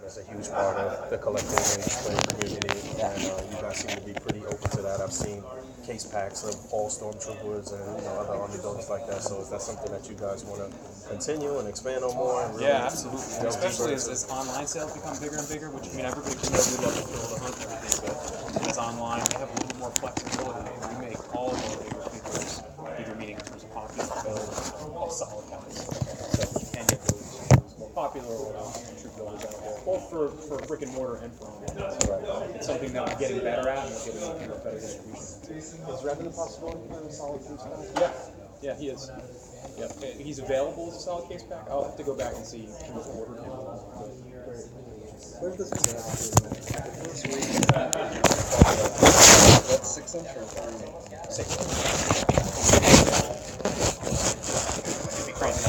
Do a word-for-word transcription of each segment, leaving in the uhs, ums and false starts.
is a huge part of the collecting and display community, and uh, you guys seem to be pretty open to that. I've seen case packs of all Stormtroopers and you know, other Army buildings like that. So is that something that you guys want to continue and expand on more? And really yeah, absolutely. Especially as, as online sales become bigger and bigger, which I mean, everybody can know we love to build a hunt and everything, but as online, we have a little more flexibility. We make all of our bigger figures, bigger meaning in terms of popular builds, all solid guys. So you can get those, those more popular or troop builders out there, both for, for brick and mortar and for online. Right. It's something that we're getting better at, and we're getting you know, better distribution. Is revenue possibility for a solid case pack? Yeah, yeah, he is. Yep, he's available as a solid case pack. I'll have to go back and see who's ordered him. Where's this That's six inch or three? Six inch. Should be crazy.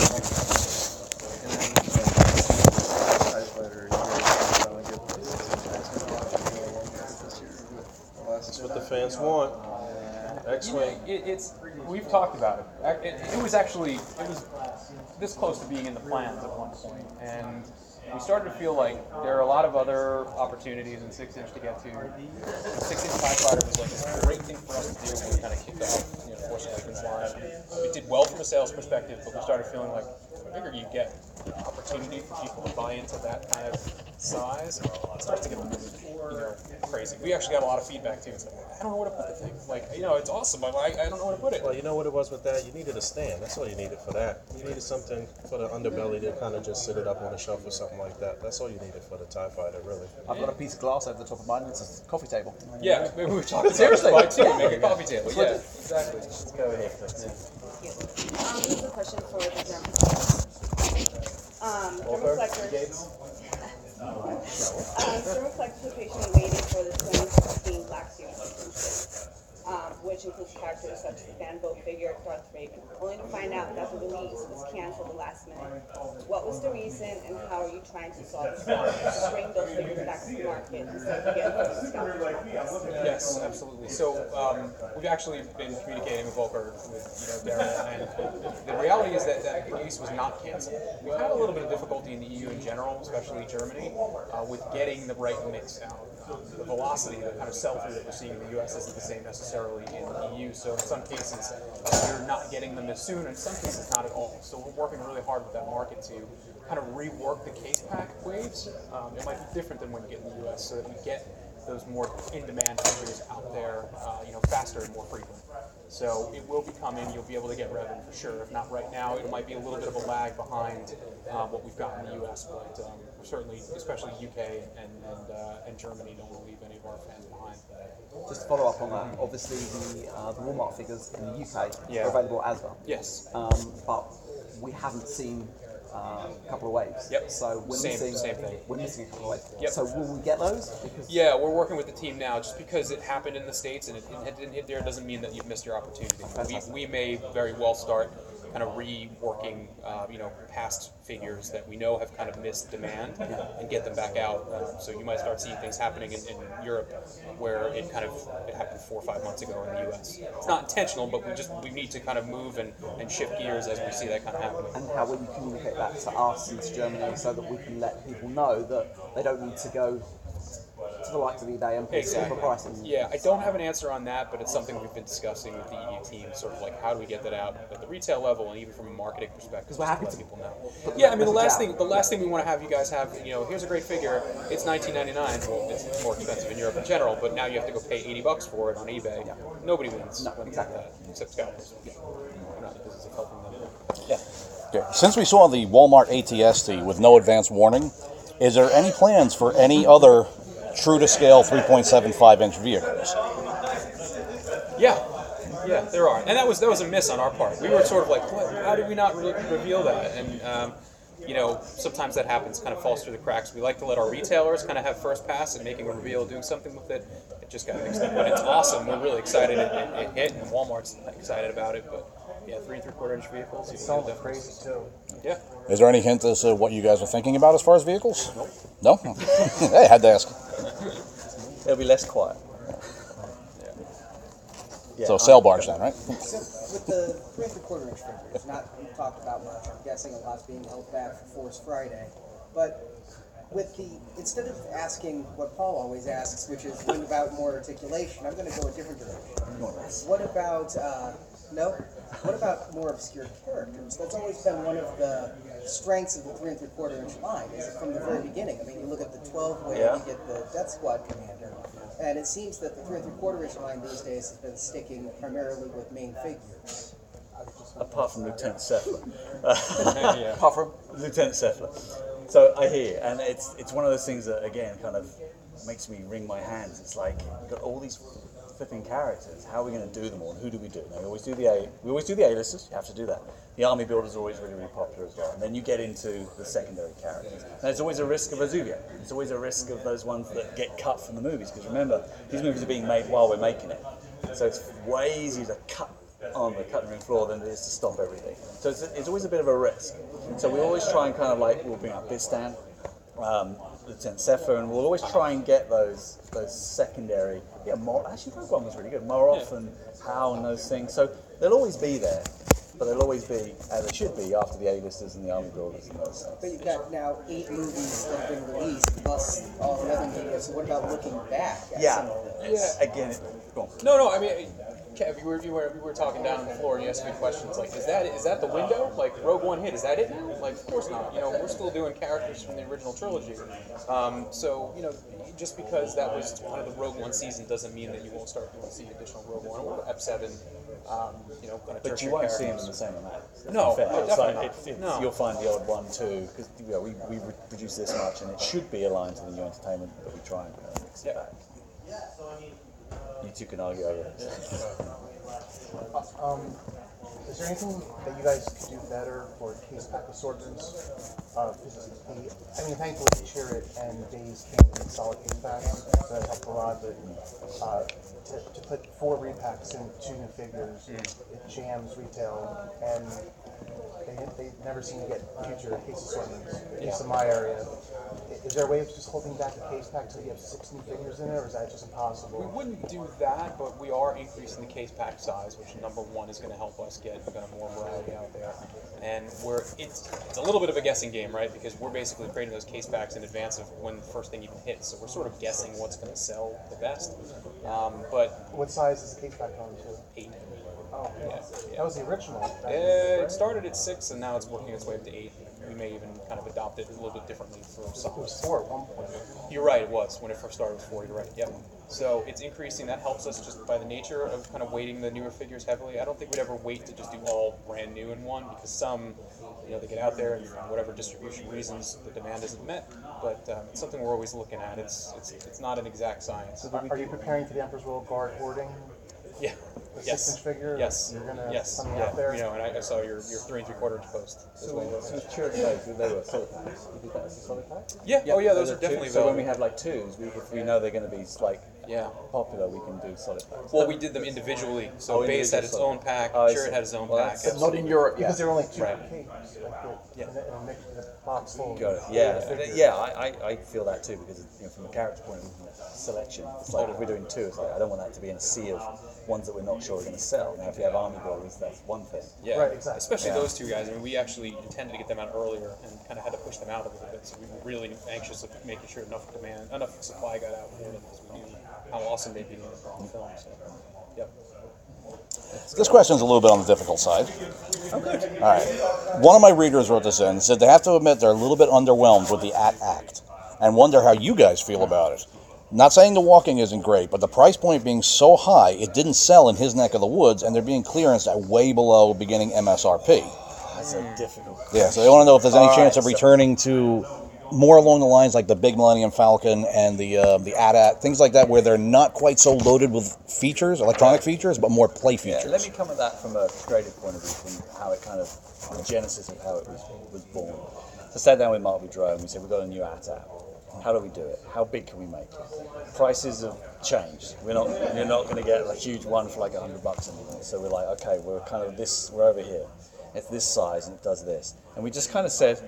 That's what the fans want. X-Wing. It, it's we've talked about it. it. It was actually it was this close to being in the plans at one point, and we started to feel like there are a lot of other opportunities in six inch to get to. Six inch TIE Fighter was like a great thing for us to do when we kind of kicked off, you know, Force Awakens line. We did well from a sales perspective, but we started feeling like the bigger you get, the opportunity for people to buy into that kind of size, it starts to get a little bit, you know, crazy. We actually got a lot of feedback too. It's like, I don't know where to put the thing. Like, you know, it's awesome, but I, I don't know where to put it. Well, you know what it was with that? You needed a stand. That's all you needed for that. You needed something for the underbelly to kind of just sit it up on a shelf or something like that. That's all you needed for the TIE Fighter, really. I've got a piece of glass over the top of mine. It's a coffee table. Yeah, maybe we were talking Seriously? about it too. Make a coffee table. Yeah, exactly. Go ahead. Um, this is a question for the German. Um, thermoflectors. Um, thermoflex patient waiting for the twenty sixteen Black Series championship, um, which includes characters such as the fan boat figure Darth Raven, only to find out that the release was canceled at the last minute. What was the reason, and how are you trying to solve this problem to bring those figures back to the market instead of getting them scalped? Yes, absolutely. So um, we've actually been communicating with Volker, with you know Darren, and the reality is that that release was not canceled. We've had a little bit of difficulty in the E U in general, especially Germany, uh, with getting the right mix out. Um, the velocity, the kind of sell-through that we're seeing in the U S isn't the same necessarily in the E U. So in some cases, you're not getting them as soon, and in some cases not at all. So we're working really hard with that market to kind of rework the case pack waves. Um, it might be different than when you get in the U S, so that we get those more in-demand figures out there, uh, you know, faster and more frequent. So it will be coming. You'll be able to get revenue for sure. If not right now, it might be a little bit of a lag behind um, what we've got in the U S. But um, we're certainly, especially U K and and, uh, and Germany, don't want to leave any of our fans behind. Just to follow up on that, obviously the, uh, the Walmart figures in the U K Yeah. are available as well. Yes. Um, but we haven't seen uh, a couple of waves. Yep. So we're Same- missing. same thing. We're missing a couple of waves. Yep. So will we get those? Because Yeah, we're working with the team now. Just because it happened in the States and it, it didn't hit there doesn't mean that you've missed your opportunity. Fantastic. We, we may very well start kind of reworking, uh, you know, past figures that we know have kind of missed demand and get them back out. Uh, so you might start seeing things happening in, in Europe where it kind of it happened four or five months ago in the U S. It's not intentional, but we just we need to kind of move and, and shift gears as we see that kind of happening. and how will you communicate that to us and to Germany so that we can let people know that they don't need to go to the likes of eBay and pay super Exactly. prices? Yeah, I don't have an answer on that, but it's something we've been discussing with the E U team, sort of like how do we get that out at the retail level and even from a marketing perspective. Because we're happy let to people know. put the Yeah, I mean the message last out. thing the last thing we want to have you guys have, you know, here's a great figure. It's nineteen ninety-nine. Well, it's more expensive in Europe in general, but now you have to go pay eighty bucks for it on eBay. Yeah. Nobody wins. No, when you exactly. do that, except scalpers. We're not in the business of helping them. Yeah. Okay. Since we saw the Walmart A T S T with no advance warning, is there any plans for any other true-to-scale three point seven five inch vehicles? Yeah, yeah, there are, and that was that was a miss on our part. We were sort of like, what? How did we not re- reveal that? And um, you know, sometimes that happens, kind of falls through the cracks. We like to let our retailers kind of have first pass at making a reveal, doing something with it. It just got mixed up, but it's awesome. We're really excited it, it, it hit, and Walmart's excited about it. But yeah, three and three quarter inch vehicles. It sounds crazy too. Yeah. Is there any hint as to what you guys are thinking about as far as vehicles? No. No? Hey, I had to ask. It'll be less quiet. So sail barge then, right? With the three and three quarter inch figures, not talked about much. I'm guessing a lot's being held back for Force Friday. But with the, instead of asking what Paul always asks, which is what about more articulation, I'm going to go a different direction. What about, uh, no? What about more obscure characters? That's always been one of the strengths of the three and three quarter inch line, is from the very beginning. I mean, you look at the twelve way, Yeah. you get the Death Squad commander, and it seems that the three and three quarter inch line these days has been sticking primarily with main figures. Apart from Lieutenant Settler. Yeah. Apart from Lieutenant Settler. So I hear, you, and it's it's one of those things that again kind of makes me wring my hands. It's like you've got all these flipping characters. How are we going to do them all? And who do we do? Now, we always do the A. We always do the A-listers. You have to do that. The army builders are always really, really popular as well. And then you get into the secondary characters. And there's always a risk of Vesuvius. There's always a risk of those ones that get cut from the movies. Because remember, these movies are being made while we're making it. So it's way easier to cut on the cutting room floor than it is to stop everything. So it's, it's always a bit of a risk. So we always try and kind of like, we'll bring up Bistan, um, Lieutenant Sefer, and we'll always try and get those those secondary. Yeah, Mor- actually, Rogue One was really good. Moroff and Howe and those things. So they'll always be there, but they'll always be, as they should be, after the A-listers and the army builders and those things. But you've got now eight movies that have been released, plus all the other media, so what about looking back at Yeah, some of this? yeah. Again, it, go on. No, no. I mean, Kev, you were, you were you were talking down on the floor and you asked me questions like, is that is that the window? Like Rogue One hit, is that it now? Like, of course not. You know, we're still doing characters from the original trilogy. Um, so you know, just because that was one of the Rogue One season doesn't mean that you won't start doing see additional Rogue One or Ep seven. Um, you know, kind of But you tertiary won't see them characters. in the same amount. That's No, not fair. no, It's definitely like, not. it's, it's, No. You'll find the odd one too, because you know, we, we re- produce this much and it should be aligned to the new entertainment, but we try and kind of mix it Yeah. back. You two can argue over it. Um, is there anything that you guys could do better for case pack assortments? Uh, 'cause the, I mean, thankfully, Chariot and Days came in solid case packs, so that helped a lot. But uh, to, to put four repacks in two new figures, it jams retail, and they they never seem to get future case assortments. At least in my area. Is there a way of just holding back the case pack until you have six new figures in it, or is that just impossible? We wouldn't do that, but we are increasing the case pack size, which number one is going to help us get kind of more variety out there. And we're it's it's a little bit of a guessing game, right? Because we're basically creating those case packs in advance of when the first thing even hits. So we're sort of guessing what's going to sell the best. Um, but What size is the case pack on to? eight. Oh, Yeah, that yeah. was the original. back then, Uh, right? it started at six, and now it's working its way up to eight. We may even kind of adopt it a little bit differently for It some. was four at one point. You're right, it was. When it first started, it was four, you're right, yep. So it's increasing. That helps us just by the nature of kind of weighting the newer figures heavily. I don't think we'd ever wait to just do all brand new in one, because some, you know, they get out there and for whatever distribution reasons, the demand isn't met. But um, it's something we're always looking at. It's it's it's not an exact science. Are, are you preparing for the Emperor's Royal Guard hoarding? Yeah. The Yes. six-inch figure? Yes. You're gonna yes. something yeah. out there? You know, and I, I saw your your three and three quarter inch post as So, well. we- so with Chariot and Days, they were solid packs. You did that as a solid pack? Yeah. Oh yeah, those So are the definitely two, So when available. we have like twos, we, if we know they're going to be like Yeah. popular, we can do solid packs. Well, we did them individually. So Oh, Base had its individual, own pack. Oh, I Chariot see. had its own Well, pack. that's- Not in Europe yet. Because there were only two Right. capes, like the, Yeah. in, a, in, a mix, in a box full. Got it. of Yeah, figures. yeah. I, I, I feel that too because you know, from a character point of view, selection. It's like if we're doing two, it's like I don't want that to be in a sea of ones that we're not sure are going to sell. Now, if you have army builders, that's one thing. Yeah, Right, exactly. Especially Yeah. those two guys. I mean, we actually intended to get them out earlier and kind of had to push them out a little bit. So we were really anxious of making sure enough demand, enough supply got out for them because we knew how awesome they'd be in the film. So, yep. This question's a little bit on the difficult side. All right. One of my readers wrote this in and said they have to admit they're a little bit underwhelmed with the At Act and wonder how you guys feel about it. Not saying the walking isn't great, but the price point being so high, it didn't sell in his neck of the woods, and they're being clearanced at way below beginning M S R P. That's a difficult. Yeah, so they want to know if there's any All chance right, of so- returning to more along the lines like the big Millennium Falcon and the uh, the A T A T, things like that, where they're not quite so loaded with features, electronic features, but more play Yeah, features. let me come at that from a creative point of view, from how it kind of, the genesis of how it was, was born. So I sat down with Mark Boudreau and we said, we've got a new A T A T. How do we do it? How big can we make it? Prices have changed. We're not, you're not going to get a huge one for like a hundred bucks anymore. So we're like, okay, we're kind of this, we're over here. It's this size and it does this. And we just kind of said,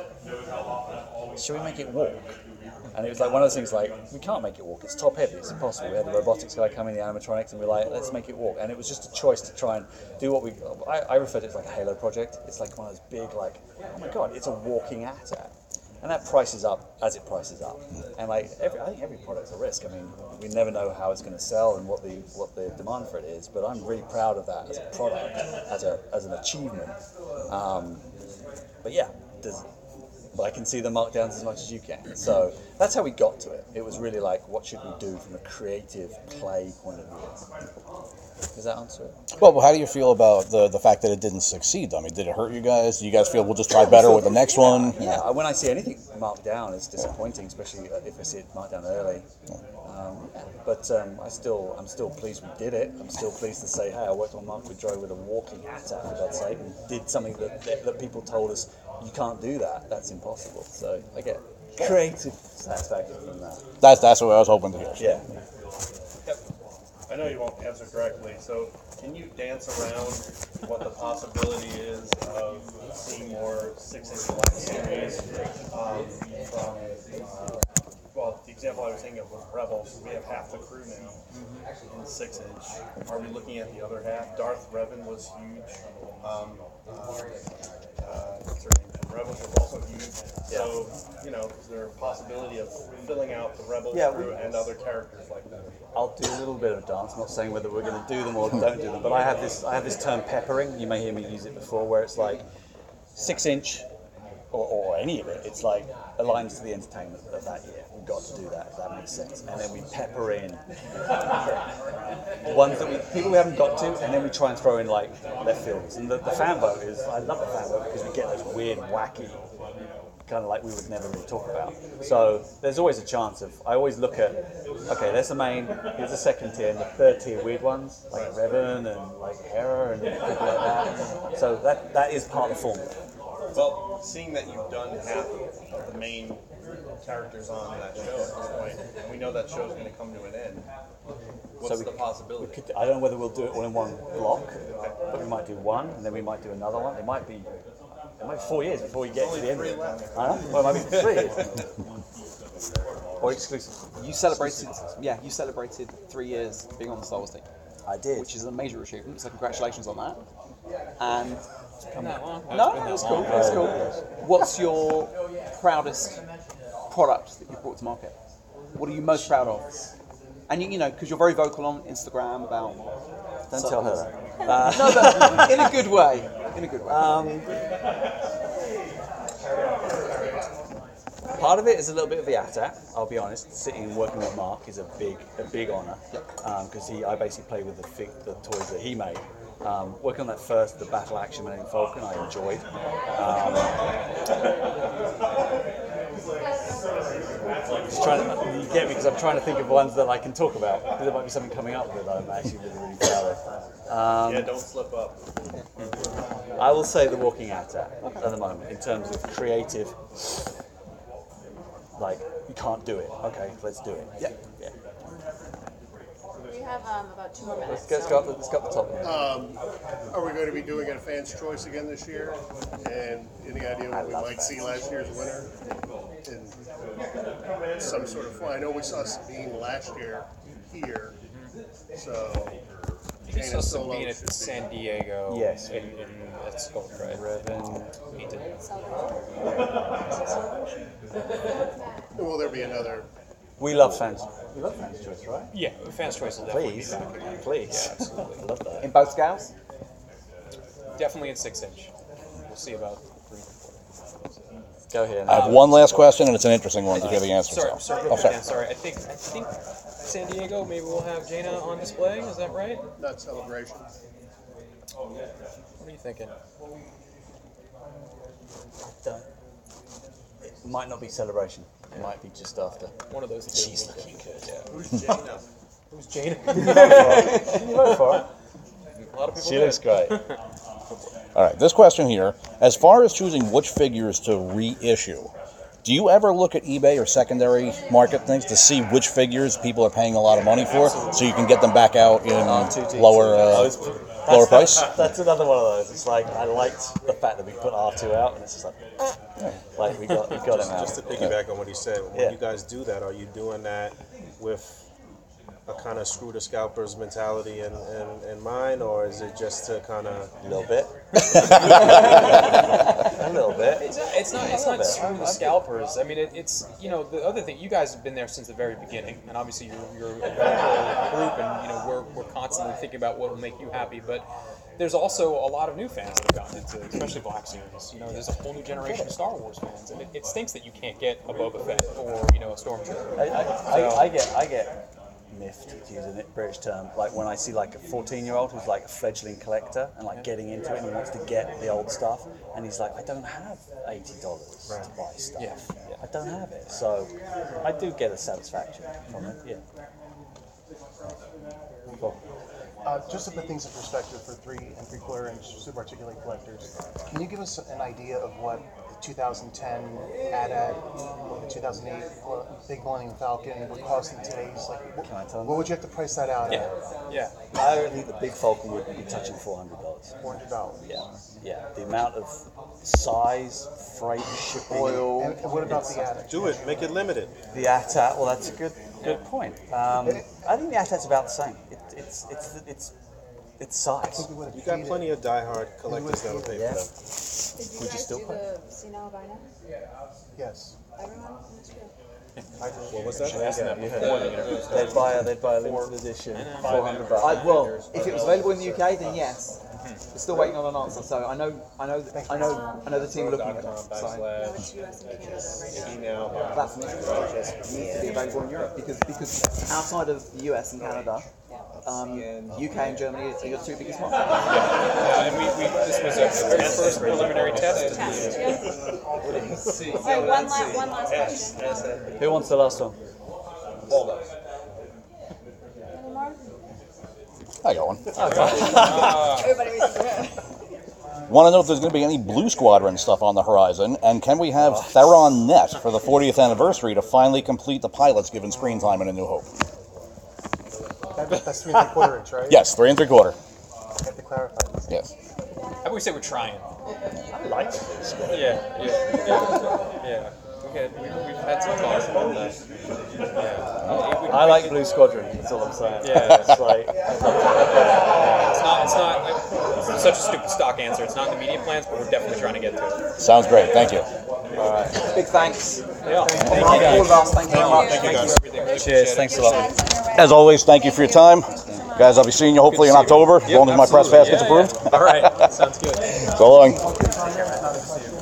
should we make it walk? And it was like one of those things like, we can't make it walk, it's top heavy, it's impossible. We had the robotics guy come in, the animatronics, and we were like, let's make it walk. And it was just a choice to try and do what we, I, I refer to it as like a Halo project. It's like one of those big like, oh my God, it's a walking A T A T. and that prices up as it prices up. And like every, I think every product's a risk. I mean, we never know how it's going to sell and what the what the demand for it is. But I'm really proud of that as a product, as a as an achievement. Um, but yeah, there's, but I can see the markdowns as much as you can. So that's how we got to it. It was really like, what should we do from a creative play point of view? Does that answer it? Well, well, how do you feel about the the fact that it didn't succeed? I mean, did it hurt you guys? Do you guys feel we'll just try better with the next one? Yeah, when I see anything marked down, it's disappointing, especially if I see it marked down early. Um, but um, I still, I'm still pleased we did it. I'm still pleased to say, hey, I worked on Mark Goudreau with a walking hat out, for God's sake, and did something that, that that people told us you can't do that. That's impossible. So I get creative satisfaction from that. That's that's what I was hoping to hear. Yeah. I know you won't answer directly, so can you dance around what the possibility is of seeing more six-inch Black Series um, from, uh, well, the example I was thinking of was Rebels. We have half the crew now in six-inch. Are we looking at the other half? Darth Revan was huge. Um, uh, uh, what's her name? Rebels was also huge. So, you know, is there a possibility of filling out the Rebels Yeah, crew we- and other characters like that? I'll do a little bit of a dance. I'm not saying whether we're going to do them or don't do them, but I have this I have this term peppering. You may hear me use it before, where it's like six inch or, or any of it. It's like aligns to the entertainment of that year. We've got to do that. If that makes sense. And then we pepper in ones that we people we haven't got to, and then we try and throw in like left fielders. And the, the fan vote is I love the fan vote because we get those weird, wacky, kind of like we would never really talk about. So there's always a chance of, I always look at, okay, there's the main, here's the second tier, and the third tier weird ones, like Revan and like Hera and people like that. So that that is part of the formula. Well, seeing that you've done half of the main characters on that show at this point, and we know that show's going to come to an end, what's So we- the possibility? We could, I don't know whether we'll do it all in one block, but we might do one, and then we might do another one. It might be, it might be four years before we get to the end of it. I know, well, it might be three years. Or exclusive. You celebrated, yeah, you celebrated three years being on the Star Wars team, I did. which is a major achievement. So congratulations on that. And that long? no, no, it's cool. It's cool. What's your proudest product that you brought to market? What are you most proud of? And you, you know, because you're very vocal on Instagram about. Don't tell her that. No, but in a good way. In a good way. Um, part of it is a little bit of the A T A. I'll be honest. Sitting and working with Mark is a big, a big honour because he, I basically play with the fig, the toys that he made. Um, working on that first, the Battle Action Millennium Falcon, I enjoyed. Um, just trying to, you get me because I'm trying to think of ones that I can talk about. Because there might be something coming up that I'm actually really, really proud of. Um, Yeah, don't slip up. I will say the Walking A T A at the moment in terms of creative. Like, you can't do it. Okay, let's do it. Yeah. Yeah. We have um, about two more minutes. Let's, let's, go, up, let's go up the top. Um, are we going to be doing a fan's choice again this year? And any idea what we love might see fans. last year's winner? In some sort of form. I know we saw Sabine last year here, so We saw Jaina Solo Sabine at should be- San Diego. Yes. In, in at Sculpt, right? Revan. Painted. Will there be another? We love fans. We love fans' choice, right? Yeah, Fans Choice will definitely Please. be back again. Please. Yeah, absolutely. I love that. In both scales? Definitely at six inch. We'll see about three and four. Go here. I have one last question, and it's an interesting one to hear the answer Sorry, to. sorry, Oh, sorry. again, sorry. I think I think San Diego. Maybe we'll have Jaina on display. Is that right? Not celebration. What are you thinking? Don't. It might not be celebration. It might be just after. One of those two. She's looking good. Yeah. Who's Jaina? Who's Jaina? Go for it. A lot of people. She did. looks great. All right, this question here. As far as choosing which figures to reissue, do you ever look at eBay or secondary market things to see which figures people are paying a lot of money for, so you can get them back out in R two D two. lower uh, I was- lower that's, price? That's, that's another one of those. It's like I liked the fact that we put R two out, and it's just like, like we got we got him out. Just to piggyback on what he said, when Yeah. you guys do that, are you doing that with a kind of screw the scalpers mentality in, in, in mind, or is it just to kind of A little bit. a little bit. It's not. It's not. It's not screw the scalpers. I mean, it, it's you know the other thing. You guys have been there since the very beginning, and obviously you're you're a vocal group, and you know we're we're constantly thinking about what will make you happy, but. There's also a lot of new fans that have gotten into, especially Black Series. You know, there's a whole new generation of Star Wars fans, and it, it stinks that you can't get a Boba Fett or you know a Stormtrooper. I, I, I, I get I get miffed, using it British term, like when I see like a fourteen year old who's like a fledgling collector and like getting into it and he wants to get the old stuff, and he's like, I don't have eighty dollars right. to buy stuff. Yeah. Yeah. I don't have it. So I do get a satisfaction from it. Yeah. Cool. Uh, just to put things in perspective for three and three quarter inch super articulate collectors, can you give us an idea of what the two thousand ten A T A T or the two thousand eight Big Millennium Falcon would cost in today's? Like, what, Can I tell you? what would you have to price that out Yeah. at? Yeah. I don't think the Big Falcon would be touching four hundred dollars. Four hundred dollars. Yeah, yeah. The amount of size, freight, shipping, Oil. And, and what about the A T A T? Do it. Make it limited. The A T A T. Well, that's a good good point. Um, I think the A T A T's about the same. It, it's it's it's it's size. You got plenty of diehard collectors that'll pay Yeah. for them. Did you Would you guys still do play? the senile albino? Yes. Everyone? That's true. I did. What was that? Yeah, you heard. They'd buy a they'd buy a limited edition, four hundred bucks. I, well, if it was available in the U K, then yes. We're still waiting on an answer, so I know, I know, I know, I know the team are looking at it. So No, it's U S and Canada right now. Email. that's an issue. It needs to be available in Europe because because outside of the U S and Canada, um, U K and Germany are your two biggest markets. Yeah, and we, we this was a very first preliminary test. Test, yeah. All right, one last, one last question. Who wants the last one? Any more? I got one. Everybody raises their hand. Want to know if there's going to be any Blue Squadron stuff on the horizon, and can we have Theron Net for the fortieth anniversary to finally complete the pilots given screen time in A New Hope? That, that's three and three quarter inch, right? Yes, three and three quarter. I have to clarify this. Yes. How about we say we're trying? I like this. Yeah, yeah, yeah. yeah. We had, we, we've had some talks about that. Yeah. We- we- I like Blue Squadron. That's all I'm saying. Yeah. It's like It's not. It's not. Like, it's such a stupid stock answer. It's not in the media plans, but we're definitely trying to get to it. Sounds great. Thank you. Big thanks. Yeah. On behalf of all of us, thank you very much. Thank you guys. Everything. cheers. Thanks a lot. As always, thank you for your time. Guys, I'll be seeing you hopefully in October, as long as my press pass gets approved. All right. Sounds good. So long.